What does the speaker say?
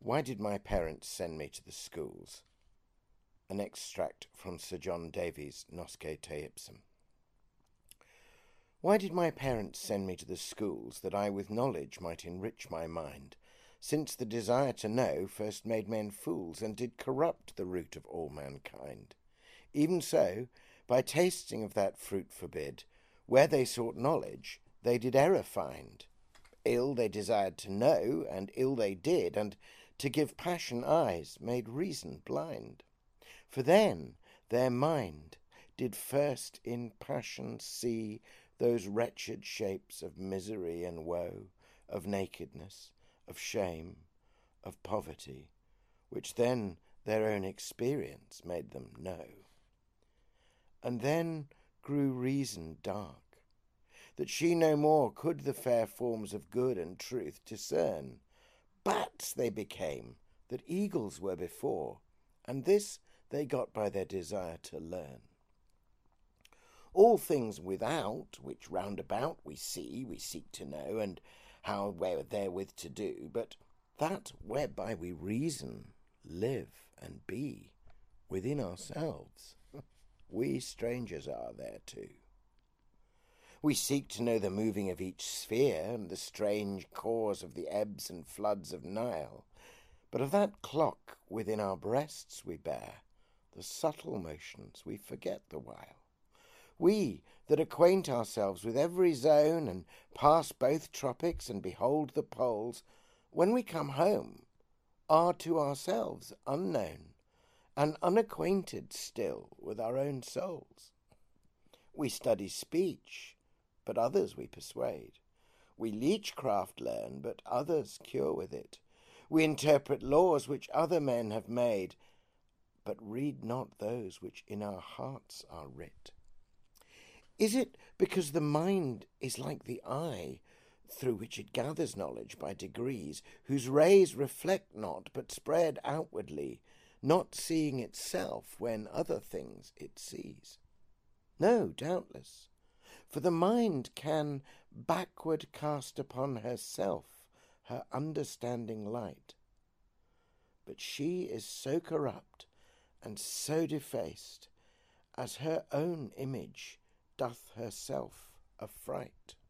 Why did my parents send me to the schools? An extract from Sir John Davies' Nosce te ipsum. Why did my parents send me to the schools, that I with knowledge might enrich my mind, since the desire to know first made men fools, and did corrupt the root of all mankind? Even so, by tasting of that fruit forbid, where they sought knowledge, they did error find. Ill they desired to know, and ill they did, and to give passion eyes made reason blind. For then their mind did first in passion see those wretched shapes of misery and woe, of nakedness, of shame, of poverty, which then their own experience made them know. And then grew reason dark, that she no more could the fair forms of good and truth discern. Bats they became, that eagles were before, and this they got by their desire to learn. All things without, which round about we see, we seek to know, and how where therewith to do, but that whereby we reason, live, and be, within ourselves, we strangers are thereto. We seek to know the moving of each sphere, and the strange cause of the ebbs and floods of Nile, but of that clock within our breasts we bear, the subtle motions we forget the while. We that acquaint ourselves with every zone, and pass both tropics and behold the poles, when we come home, are to ourselves unknown, and unacquainted still with our own souls. We study speech, but others we persuade. We leechcraft learn, but others cure with it. We interpret laws which other men have made, but read not those which in our hearts are writ. Is it because the mind is like the eye, through which it gathers knowledge by degrees, whose rays reflect not, but spread outwardly, not seeing itself when other things it sees? No, doubtless, for the mind can backward cast upon herself her understanding light. But she is so corrupt and so defaced, as her own image doth herself affright.